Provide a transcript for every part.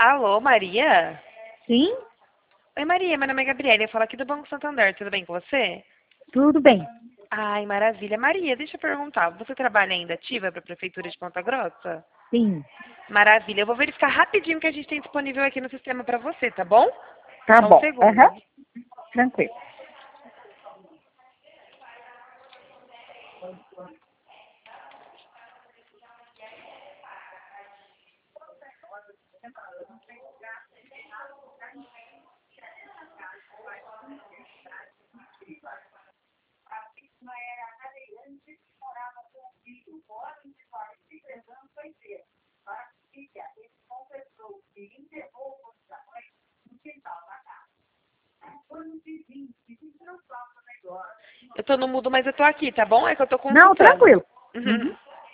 Alô, Maria? Sim, Oi, Maria, meu nome é Gabriela, eu falo aqui do Banco Santander, tudo bem com você? tudo bem. Ai, maravilha. Maria, deixa eu perguntar, você trabalha ainda ativa para a Prefeitura de Ponta Grossa? Sim, Maravilha, eu vou verificar rapidinho o que a gente tem disponível aqui no sistema para você, tá bom? tá Só um bom. Aham, segundo. tranquilo. Eu tô no mudo, mas eu tô aqui, tá bom? É que eu tô Não, consultando. tranquilo. Uhum.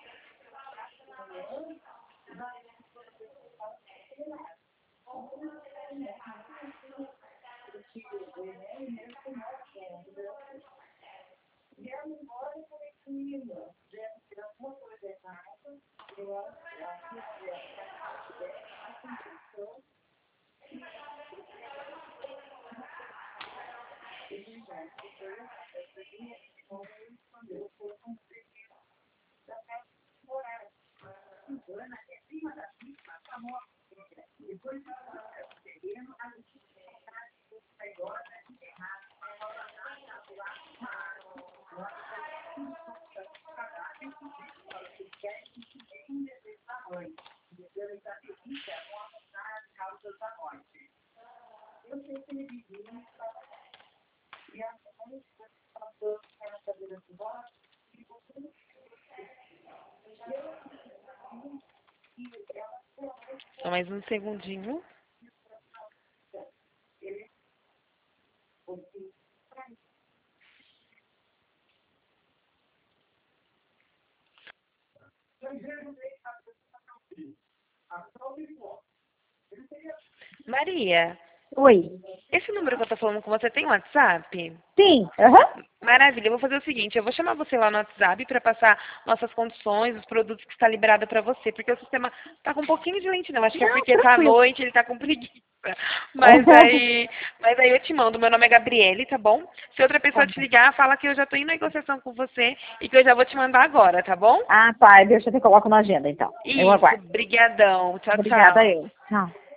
Só mais um segundinho. Maria, Oi. esse número que eu tô falando com você tem WhatsApp? Sim, aham. Maravilha, eu vou fazer o seguinte, eu vou chamar você lá no WhatsApp para passar nossas condições, os produtos que está liberado para você, porque o sistema tá com um pouquinho de lentidão, acho que é Não, porque tá à tranquilo. noite, ele tá com preguiça. Mas aí eu te mando, meu nome é Gabriele, tá bom? Se outra Tá pessoa te bom. ligar, fala que eu já tô em negociação com você e que eu já vou te mandar agora, tá bom? Ah, tá. Deixa eu te coloco na agenda, então. Eu Isso, aguardo. brigadão. Tchau, Obrigada, tchau. eu. Tchau.